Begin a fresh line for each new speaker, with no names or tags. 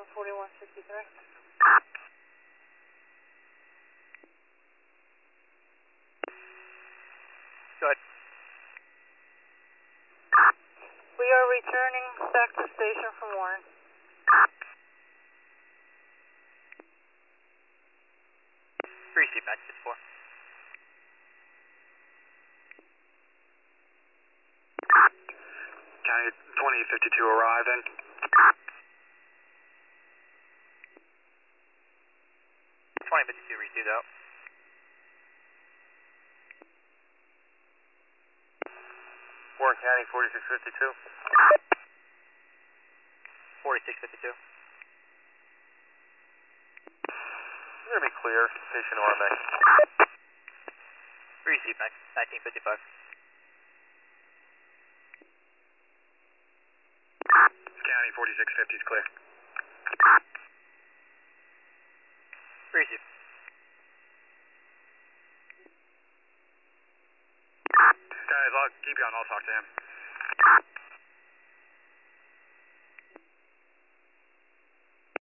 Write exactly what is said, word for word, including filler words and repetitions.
seven forty-one sixty-three.
Go ahead.
We are returning back to station from Warren.
Receive back to four.
County twenty fifty-two arriving.
twenty fifty-two received out.
Warren County forty-six fifty-two.
forty-six fifty-two.
You're going to be clear, station R M A.
Receive back, nineteen fifty-five.
County forty-six fifty is clear.
Receive.
Guys, I'll keep you on, I'll talk to him.